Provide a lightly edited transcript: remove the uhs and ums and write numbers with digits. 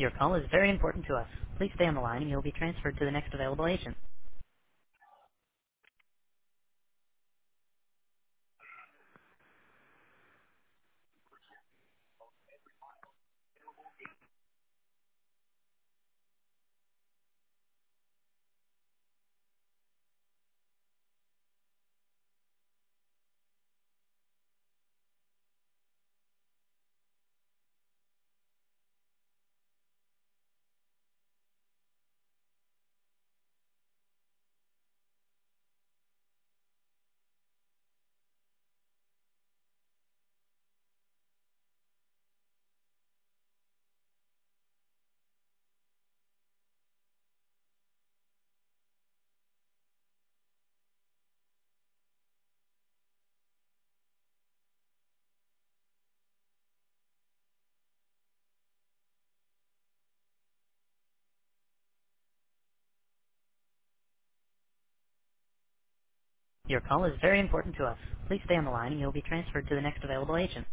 Your call is very important to us. Please stay on the line and you'll be transferred to the next available agent. Your call is very important to us. Please stay on the line and you'll be transferred to the next available agent.